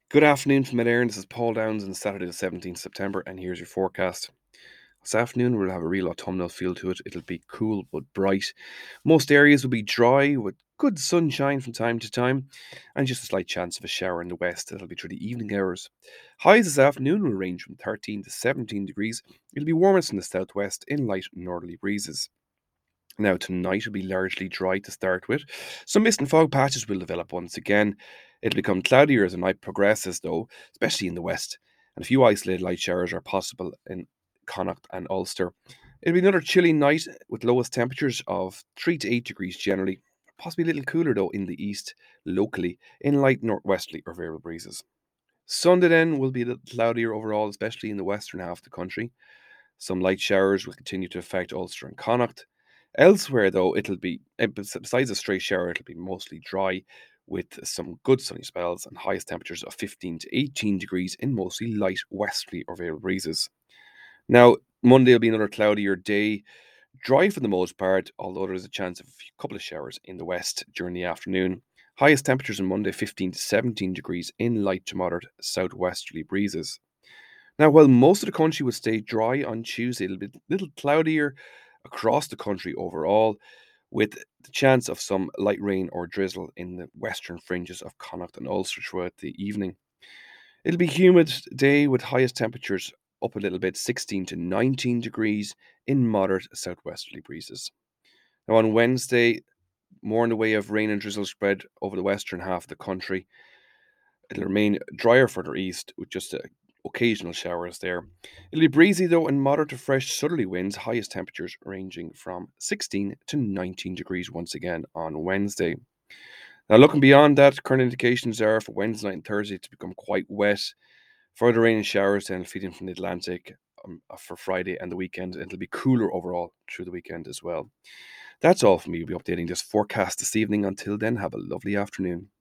Good afternoon from Mid-Éireann. This is Paul Downs on Saturday the 17th September, and here's your forecast. This afternoon we'll have a real autumnal feel to it. It'll be cool but bright. Most areas will be dry with good sunshine from time to time, and just a slight chance of a shower in the west. It'll be through the evening hours. Highs this afternoon will range from 13 to 17 degrees. It'll be warmest in the southwest in light northerly breezes. Now, tonight will be largely dry to start with. Some mist and fog patches will develop once again. It'll become cloudier as the night progresses, though, especially in the west, and a few isolated light showers are possible in Connacht and Ulster. It'll be another chilly night with lowest temperatures of 3 to 8 degrees generally, possibly a little cooler though in the east locally, in light northwesterly or variable breezes. Sunday then will be a little cloudier overall, especially in the western half of the country. Some light showers will continue to affect Ulster and Connacht. Elsewhere, though, it'll be, besides a stray shower, it'll be mostly dry with some good sunny spells and highest temperatures of 15 to 18 degrees in mostly light westerly or variable breezes. Now, Monday will be another cloudier day, dry for the most part, although there's a chance of a couple of showers in the west during the afternoon. Highest temperatures on Monday 15 to 17 degrees in light to moderate southwesterly breezes. Now, while most of the country will stay dry on Tuesday, it'll be a little cloudier across the country overall, with the chance of some light rain or drizzle in the western fringes of Connacht and Ulster throughout the evening. It'll be a humid day with highest temperatures up a little bit, 16 to 19 degrees in moderate southwesterly breezes. Now, on Wednesday, more in the way of rain and drizzle spread over the western half of the country. It'll remain drier further east with just occasional showers there. It'll be breezy though and moderate to fresh southerly winds, highest temperatures ranging from 16 to 19 degrees once again on Wednesday. Now, looking beyond that, current indications are for Wednesday night and Thursday to become quite wet. Further rain and showers then feeding from the Atlantic for Friday and the weekend. It'll be cooler overall through the weekend as well. That's all from me. We'll be updating this forecast this evening. Until then, have a lovely afternoon.